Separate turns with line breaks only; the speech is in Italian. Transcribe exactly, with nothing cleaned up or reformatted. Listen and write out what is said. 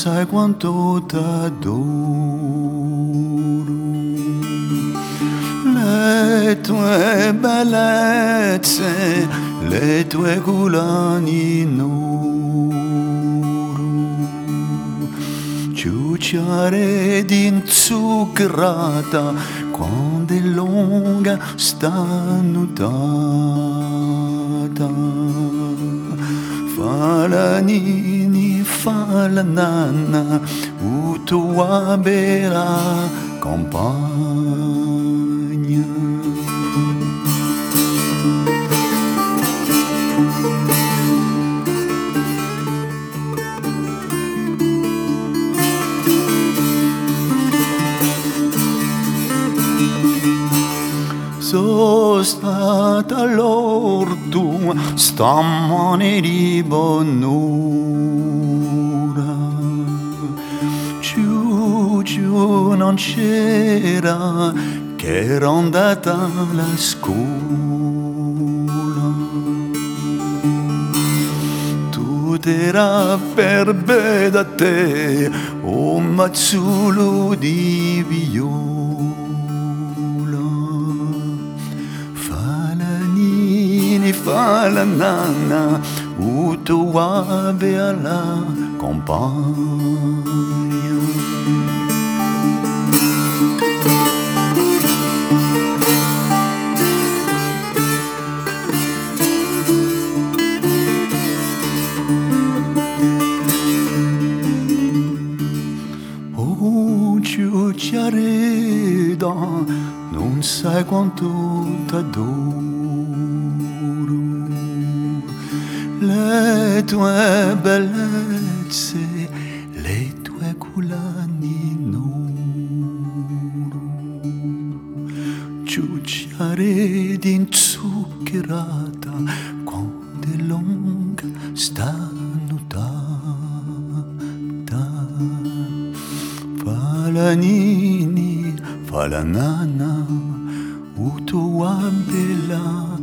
sai quanto t'adoro. Le tue bellezze, le tue collane in oro, ciucciare d'inzuccherata quando è lunga stannutata. Fa la nini, fa la nanna, u tua bella compagna. Sono stata all'orto stamane di buon'ora, giù giù non c'era che era andata alla scuola. Tutto era per bene da te, un mazzolo di viola. Fa la nanna, u tua bella compagna. Oh, ciucciareda, non sai quanto t'adoro. Le tue bellezze, le tue collane in oro, ciucciare d'inzuccherata quando è lunga stannutata. Fa la nini, fa la nanna, u tua bella